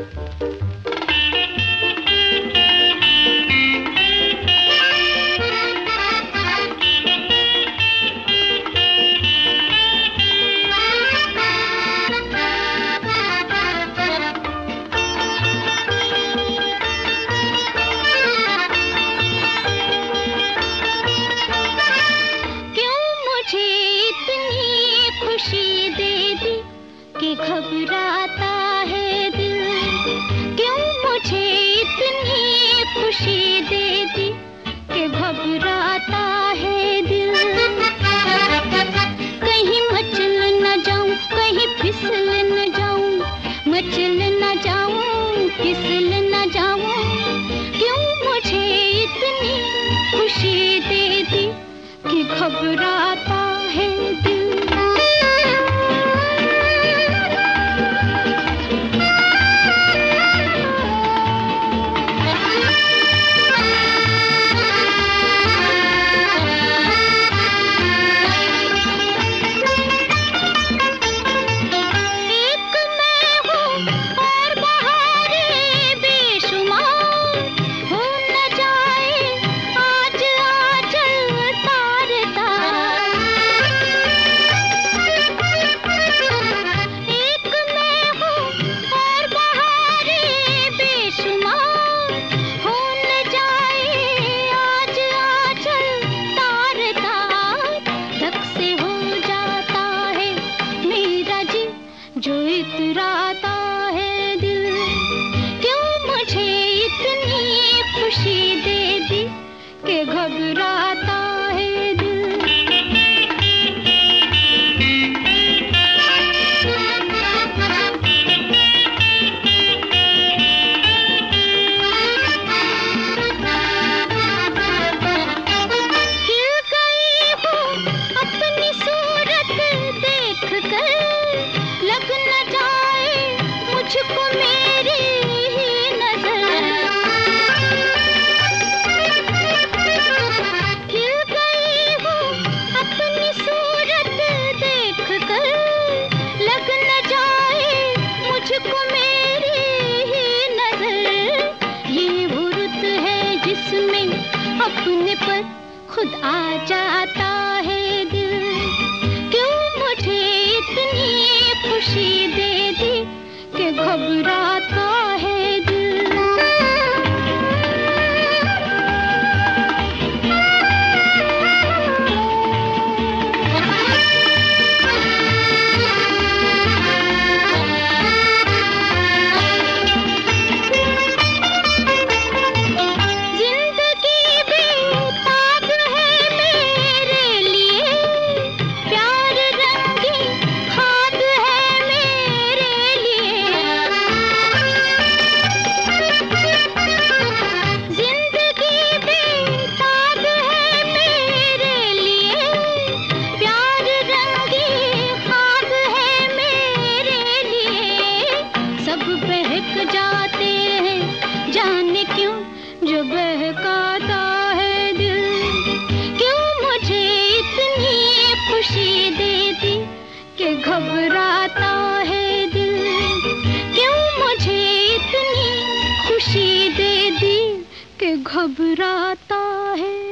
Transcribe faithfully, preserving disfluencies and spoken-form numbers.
घबराता है दिल, क्यों मुझे इतनी खुशी दे दी कि घबराता है दिल। कहीं मचल न जाऊं, कहीं फिसल न जाऊं, मचल न जाऊं, फिसल न जाऊं, क्यों मुझे इतनी खुशी दे दी कि घबराता है दिल। जो इतराता है दिल, क्यों मुझे इतनी खुशी दे दी कि घबराता है दिल। हिल गई हूँ अपनी सूरत देख कर, लग न जाए मुझको मेरी ही नजर। हिल गई हूँ अपनी सूरत देख कर, लग न जाए मुझको मेरी ही नजर। ये वो रुत है जिसमें अपने पर खुद आ जाता है दिल, क्यों मुझे इतनी खुशी दे दी कि घबराता है दिल। जिंदगी बेताब है मेरे लिए, प्यार रंगी खाब है मेरे लिए। जिंदगी बेताब है मेरे लिए, प्यार रंगी खाब है मेरे लिए। सब बहक जाते हैं जाने क्यों जो बहकाता है दिल, क्यों मुझे इतनी खुशी दे दी कि घबराता है दिल, क्यों मुझे इतनी खुशी दे दी कि घबराता है।